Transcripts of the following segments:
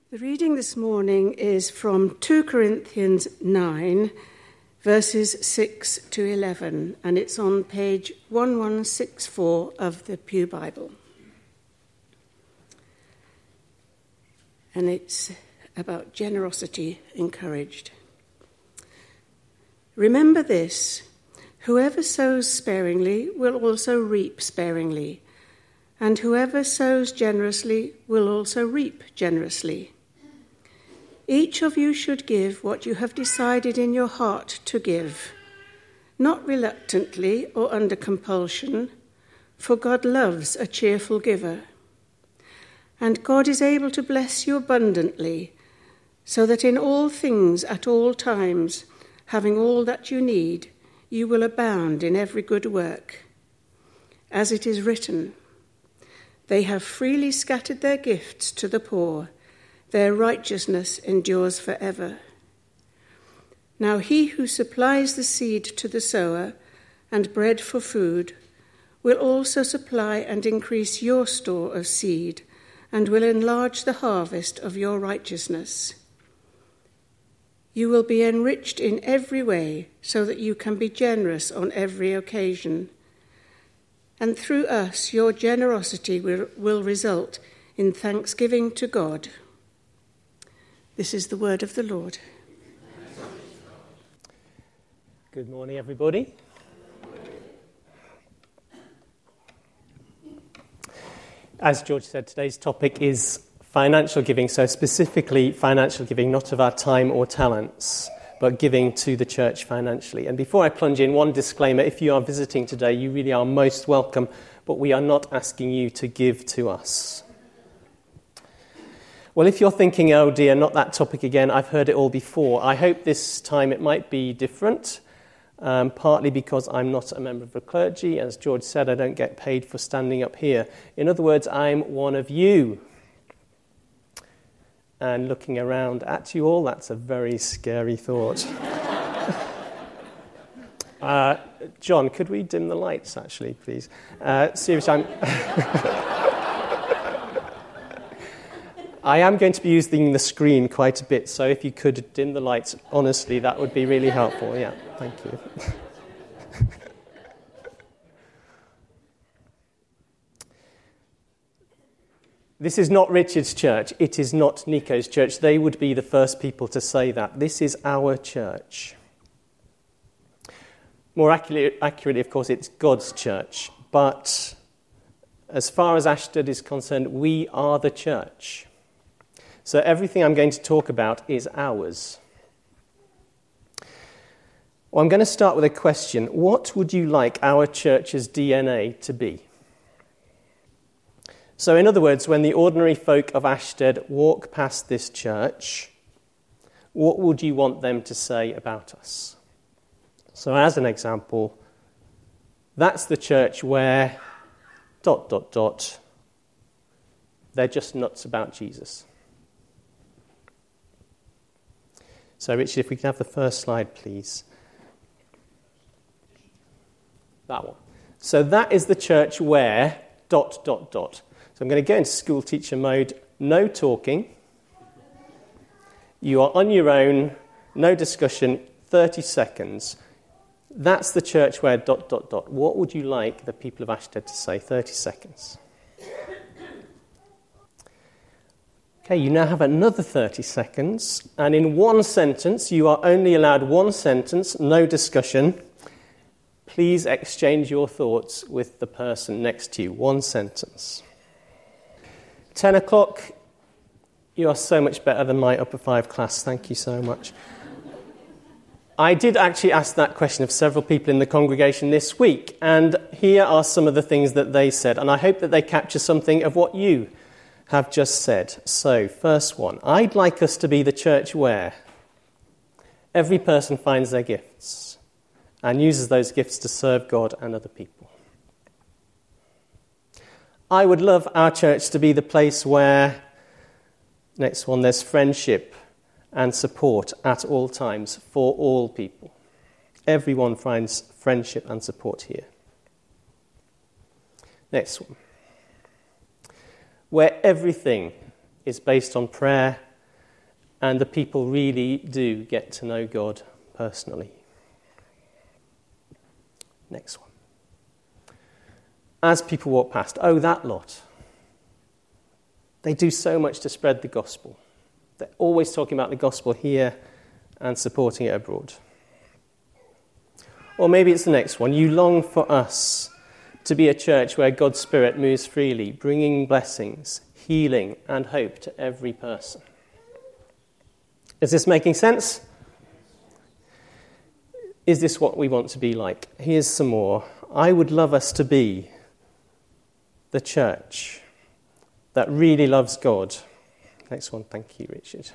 The reading this morning is from 2 Corinthians 9, verses 6 to 11, and it's on page 1164 of the Pew Bible. And it's about generosity encouraged. Remember this: whoever sows sparingly will also reap sparingly, and whoever sows generously will also reap generously. Each of you should give what you have decided in your heart to give, not reluctantly or under compulsion, for God loves a cheerful giver. And God is able to bless you abundantly, so that in all things at all times, having all that you need, you will abound in every good work. As it is written, "They have freely scattered their gifts to the poor. Their righteousness endures forever." Now he who supplies the seed to the sower and bread for food will also supply and increase your store of seed and will enlarge the harvest of your righteousness. You will be enriched in every way so that you can be generous on every occasion. And through us, your generosity will result in thanksgiving to God. This is the word of the Lord. Good morning, everybody. As George said, today's topic is financial giving, so specifically financial giving, not of our time or talents, but giving to the church financially. And before I plunge in, one disclaimer: if you are visiting today, you really are most welcome, but we are not asking you to give to us. Well, if you're thinking, oh dear, not that topic again, I've heard it all before, I hope this time it might be different, partly because I'm not a member of the clergy. As George said, I don't get paid for standing up here. In other words, I'm one of you. And looking around at you all, that's a very scary thought. John, could we dim the lights, actually, please? Seriously, I am going to be using the screen quite a bit, so if you could dim the lights, honestly, that would be really helpful. Yeah, thank you. This is not Richard's church. It is not Nico's church. They would be the first people to say that. This is our church. More accurately, of course, it's God's church. But as far as Ashtead is concerned, we are the church. So everything I'm going to talk about is ours. Well, I'm going to start with a question. What would you like our church's DNA to be? So in other words, when the ordinary folk of Ashtead walk past this church, what would you want them to say about us? So as an example, that's the church where ... they're just nuts about Jesus. So Richard, if we can have the first slide, please. That one. So that is the church where ... So I'm going to go into school teacher mode. No talking. You are on your own. No discussion. 30 seconds. That's the church where ... What would you like the people of Ashtead to say? 30 seconds. Okay, you now have another 30 seconds. And in one sentence, you are only allowed one sentence, no discussion. Please exchange your thoughts with the person next to you. One sentence. 10 o'clock, you are so much better than my upper 5 class. Thank you so much. I did actually ask that question of several people in the congregation this week, and here are some of the things that they said, and I hope that they capture something of what you have just said. So, first one, I'd like us to be the church where every person finds their gifts and uses those gifts to serve God and other people. I would love our church to be the place where, next one, there's friendship and support at all times for all people. Everyone finds friendship and support here. Next one. Where everything is based on prayer and the people really do get to know God personally. Next one. As people walk past, oh, that lot. They do so much to spread the gospel. They're always talking about the gospel here and supporting it abroad. Or maybe it's the next one. You long for us to be a church where God's Spirit moves freely, bringing blessings, healing, and hope to every person. Is this making sense? Is this what we want to be like? Here's some more. I would love us to be the church that really loves God. Next one, thank you, Richard.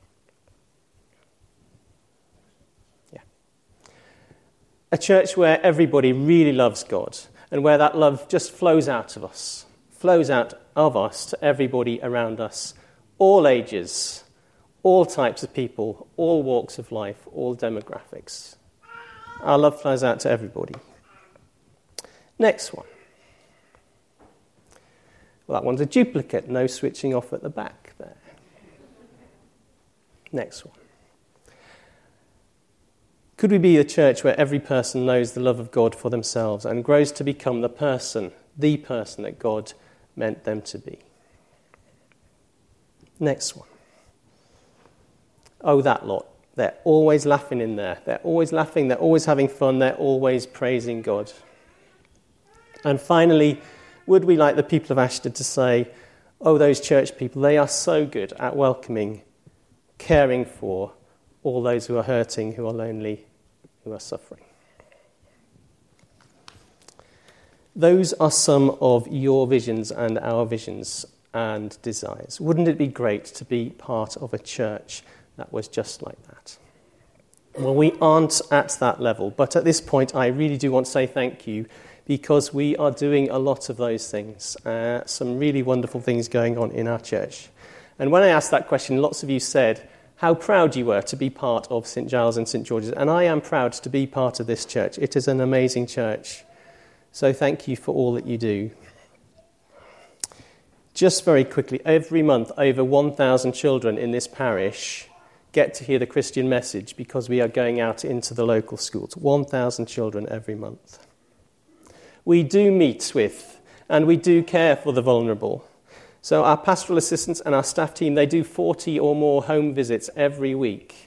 Yeah. A church where everybody really loves God and where that love just flows out of us to everybody around us, all ages, all types of people, all walks of life, all demographics. Our love flows out to everybody. Next one. Well, that one's a duplicate, no switching off at the back there. Next one. Could we be a church where every person knows the love of God for themselves and grows to become the person that God meant them to be? Next one. Oh, that lot. They're always laughing in there. They're always laughing, they're always having fun, they're always praising God. And finally, would we like the people of Ashton to say, oh, those church people, they are so good at welcoming, caring for all those who are hurting, who are lonely, who are suffering. Those are some of your visions and our visions and desires. Wouldn't it be great to be part of a church that was just like that? Well, we aren't at that level, but at this point I really do want to say thank you, because we are doing a lot of those things, some really wonderful things going on in our church. And when I asked that question, lots of you said how proud you were to be part of St Giles and St George's, and I am proud to be part of this church. It is an amazing church, so thank you for all that you do. Just very quickly, every month over 1,000 children in this parish get to hear the Christian message because we are going out into the local schools. 1,000 children every month. We do meet with and we do care for the vulnerable. So our pastoral assistants and our staff team, they do 40 or more home visits every week.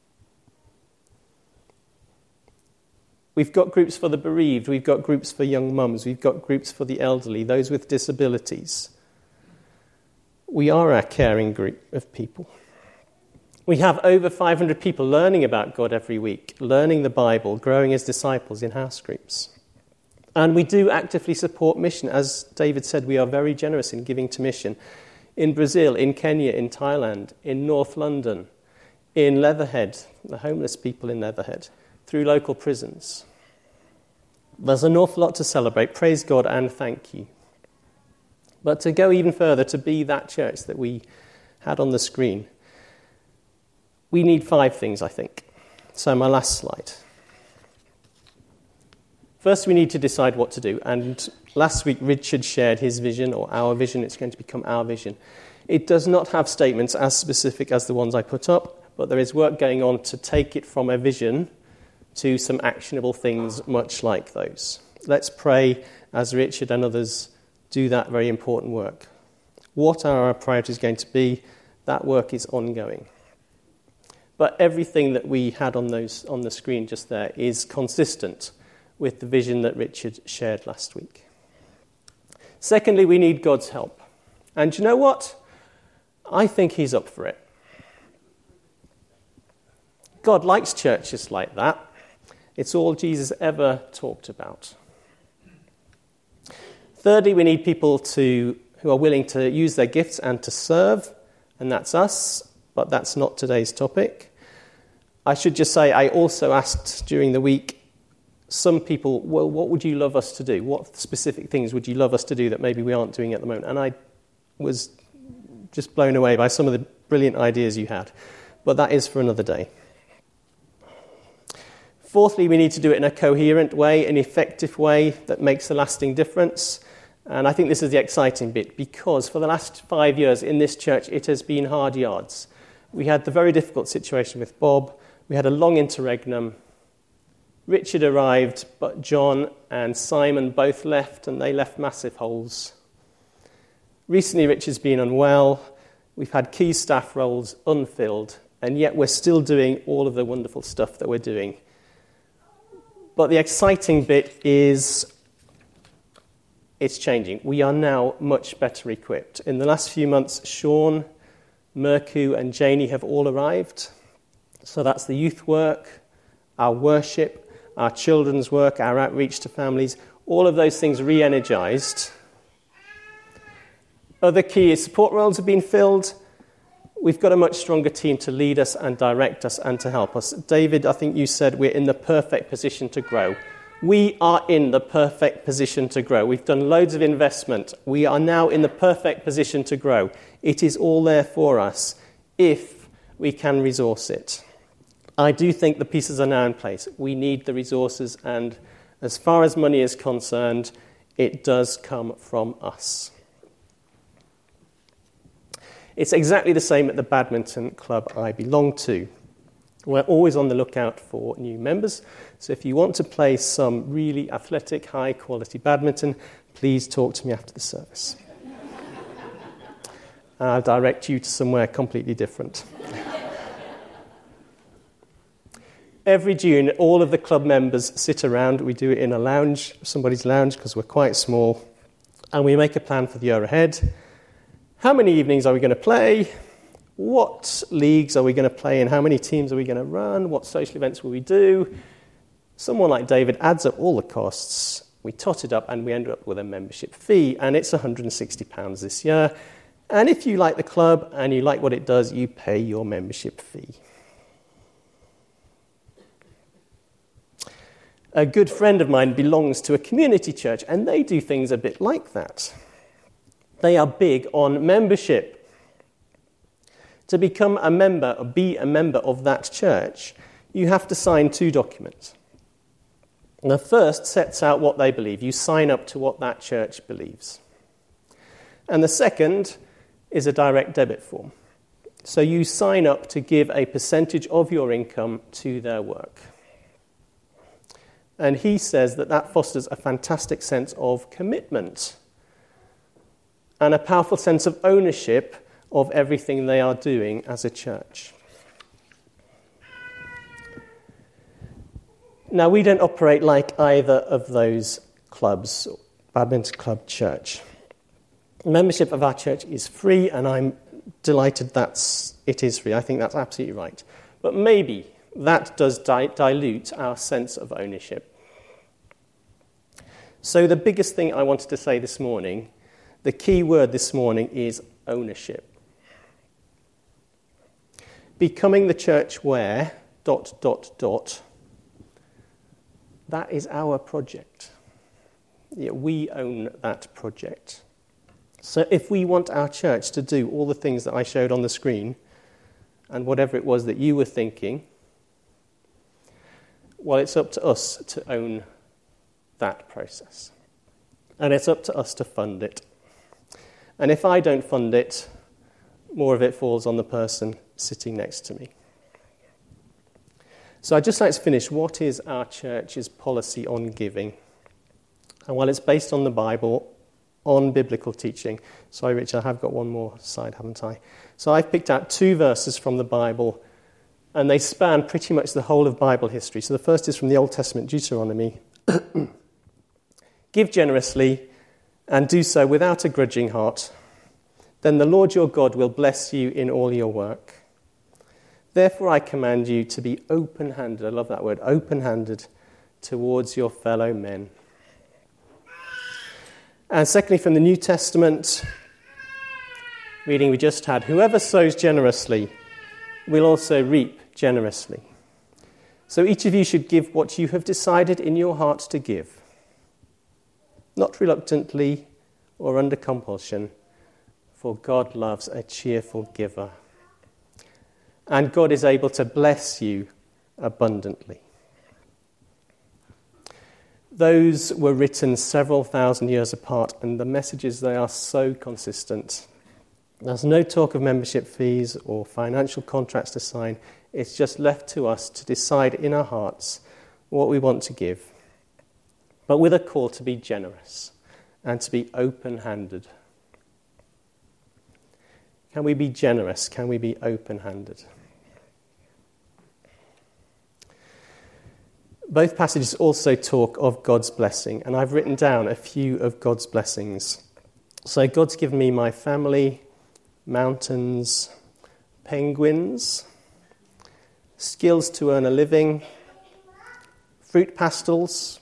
We've got groups for the bereaved, we've got groups for young mums, we've got groups for the elderly, those with disabilities. We are a caring group of people. We have over 500 people learning about God every week, learning the Bible, growing as disciples in house groups. And we do actively support mission. As David said, we are very generous in giving to mission. In Brazil, in Kenya, in Thailand, in North London, in Leatherhead, the homeless people in Leatherhead, through local prisons. There's an awful lot to celebrate. Praise God and thank you. But to go even further, to be that church that we had on the screen, we need 5 things, I think. So my last slide. First, we need to decide what to do. And last week, Richard shared his vision, or our vision. It's going to become our vision. It does not have statements as specific as the ones I put up, but there is work going on to take it from a vision to some actionable things much like those. Let's pray as Richard and others do that very important work. What are our priorities going to be? That work is ongoing. But everything that we had on the screen just there is consistent with the vision that Richard shared last week. Secondly, we need God's help. And you know what? I think he's up for it. God likes churches like that. It's all Jesus ever talked about. Thirdly, we need people who are willing to use their gifts and to serve, and that's us, but that's not today's topic. I should just say I also asked during the week some people, well, what would you love us to do? What specific things would you love us to do that maybe we aren't doing at the moment? And I was just blown away by some of the brilliant ideas you had. But that is for another day. Fourthly, we need to do it in a coherent way, an effective way that makes a lasting difference. And I think this is the exciting bit, because for the last 5 years in this church, it has been hard yards. We had the very difficult situation with Bob. We had a long interregnum. Richard arrived, but John and Simon both left, and they left massive holes. Recently, Richard's been unwell. We've had key staff roles unfilled, and yet we're still doing all of the wonderful stuff that we're doing. But the exciting bit is it's changing. We are now much better equipped. In the last few months, Sean, Merku, and Janie have all arrived. So that's the youth work, our worship, our children's work, our outreach to families, all of those things re-energized. Other key support roles have been filled. We've got a much stronger team to lead us and direct us and to help us. David, I think you said we're in the perfect position to grow. We are in the perfect position to grow. We've done loads of investment. We are now in the perfect position to grow. It is all there for us if we can resource it. I do think the pieces are now in place. We need the resources, and as far as money is concerned, it does come from us. It's exactly the same at the badminton club I belong to. We're always on the lookout for new members, so if you want to play some really athletic, high-quality badminton, please talk to me after the service. I'll direct you to somewhere completely different. Every June, all of the club members sit around. We do it in a lounge, somebody's lounge, because we're quite small, and we make a plan for the year ahead. How many evenings are we going to play? What leagues are we going to play in? How many teams are we going to run? What social events will we do? Someone like David adds up all the costs. We tot it up and we end up with a membership fee, and it's £160 this year. And if you like the club and you like what it does, you pay your membership fee. A good friend of mine belongs to a community church, and they do things a bit like that. They are big on membership. To become a member or be a member of that church, you have to sign 2 documents. The first sets out what they believe. You sign up to what that church believes. And the second is a direct debit form. So you sign up to give a percentage of your income to their work. And he says that fosters a fantastic sense of commitment and a powerful sense of ownership of everything they are doing as a church. Now, we don't operate like either of those clubs, badminton club, church. Membership of our church is free, and I'm delighted that it is free. I think that's absolutely right. But maybe that does dilute our sense of ownership. So the biggest thing I wanted to say this morning, the key word this morning is ownership. Becoming the church where, ... that is our project. Yeah, we own that project. So if we want our church to do all the things that I showed on the screen, and whatever it was that you were thinking, well, it's up to us to own that process. And it's up to us to fund it. And if I don't fund it, more of it falls on the person sitting next to me. So I'd just like to finish. What is our church's policy on giving? And well, it's based on the Bible, on biblical teaching. Sorry, Rich, I have got one more slide, haven't I? So I've picked out 2 verses from the Bible, and they span pretty much the whole of Bible history. So the first is from the Old Testament, Deuteronomy. Give generously, and do so without a grudging heart. Then the Lord your God will bless you in all your work. Therefore I command you to be open-handed, I love that word, open-handed towards your fellow men. And secondly, from the New Testament, reading we just had, whoever sows generously will also reap generously. So each of you should give what you have decided in your heart to give, not reluctantly or under compulsion, for God loves a cheerful giver. And God is able to bless you abundantly. Those were written several thousand years apart, and the messages, they are so consistent. There's no talk of membership fees or financial contracts to sign. It's just left to us to decide in our hearts what we want to give, but with a call to be generous and to be open-handed. Can we be generous? Can we be open-handed? Both passages also talk of God's blessing, and I've written down a few of God's blessings. So God's given me my family, mountains, penguins, skills to earn a living, fruit pastels,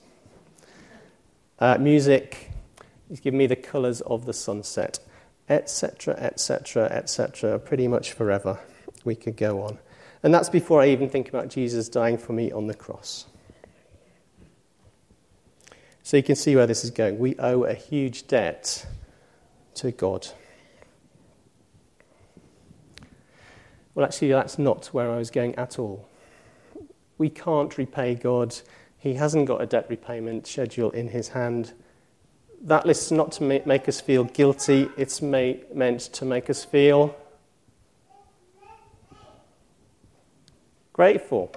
music. He's given me the colours of the sunset, etc., etc., etc., pretty much forever. We could go on. And that's before I even think about Jesus dying for me on the cross. So you can see where this is going. We owe a huge debt to God. Well, actually, that's not where I was going at all. We can't repay God. He hasn't got a debt repayment schedule in his hand. That list's not to make us feel guilty. It's meant to make us feel grateful.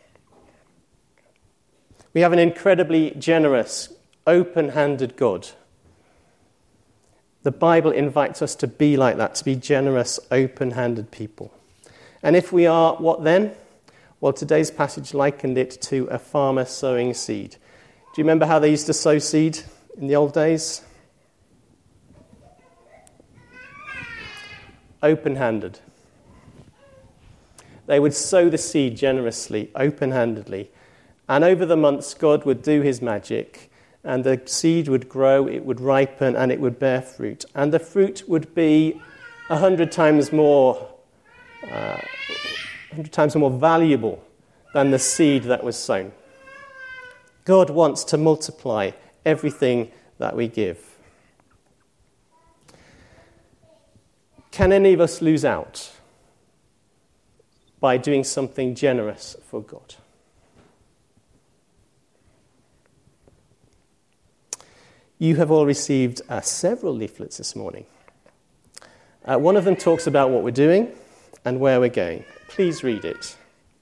We have an incredibly generous, open-handed God. The Bible invites us to be like that, to be generous, open-handed people. And if we are, what then? Well, today's passage likened it to a farmer sowing seed. Do you remember how they used to sow seed in the old days? Open-handed. They would sow the seed generously, open-handedly. And over the months, God would do his magic, and the seed would grow, it would ripen, and it would bear fruit. And the fruit would be 100 times more valuable than the seed that was sown. God wants to multiply everything that we give. Can any of us lose out by doing something generous for God? You have all received several leaflets this morning. One of them talks about what we're doing and where we're going. Please read it.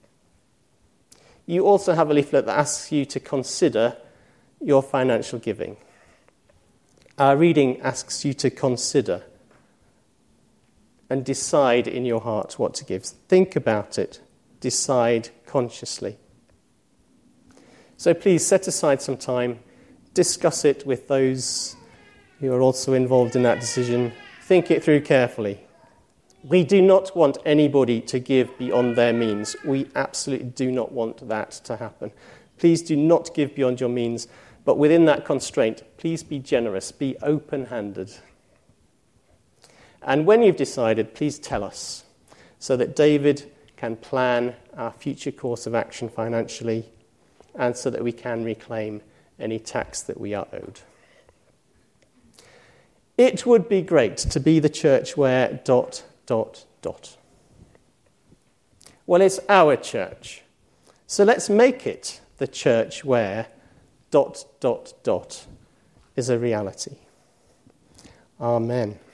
You also have a leaflet that asks you to consider your financial giving. Our reading asks you to consider and decide in your heart what to give. Think about it. Decide consciously. So please set aside some time. Discuss it with those who are also involved in that decision. Think it through carefully. We do not want anybody to give beyond their means. We absolutely do not want that to happen. Please do not give beyond your means, but within that constraint, please be generous, be open-handed. And when you've decided, please tell us, so that David can plan our future course of action financially, and so that we can reclaim any tax that we are owed. It would be great to be the church where ... Well, it's our church. So let's make it the church where ... is a reality. Amen.